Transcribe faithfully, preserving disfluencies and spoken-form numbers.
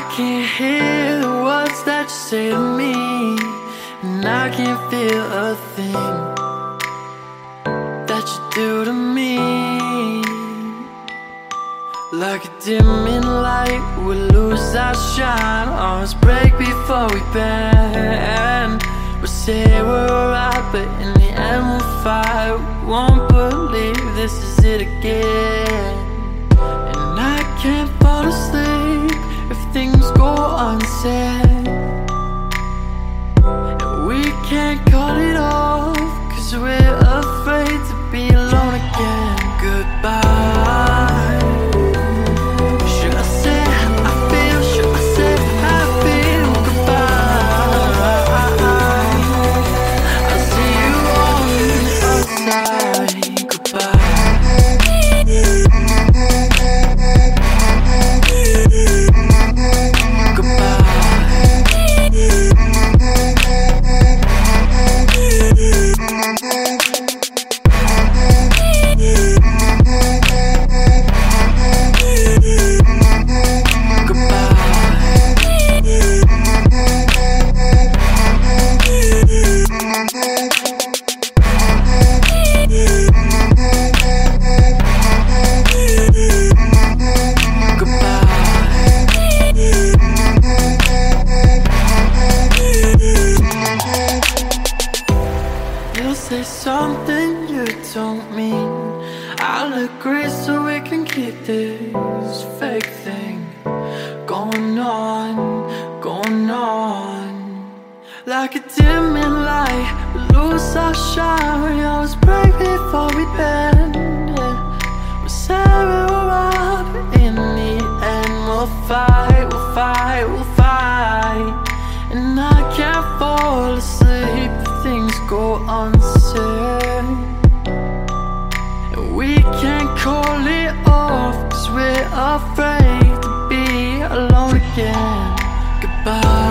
can't hear the words that you say to me, and I can't feel a thing that you do to me. Like a dimming light, we lose our shine. Hearts break before we bend. We say we're right, but in the end we'll fight. We won't believe this is it again. And I can't fall asleep if things go unsaid. And we can't call it off, cause we're afraid to be alone again. Goodbye. Should I say how I feel? Should I say how I feel? Goodbye. I'll see you on the other side. Goodbye. Say something you don't mean. I'll agree so we can keep this fake thing going on, going on. Like a dimming light, we lose our shine. We always break before we bend. Yeah. We say we're right, but in the end we'll fight, we'll fight, we'll fight. And I can't fall asleep if things go unsaid. And we can't call it off, cause we're afraid to be alone again. Goodbye.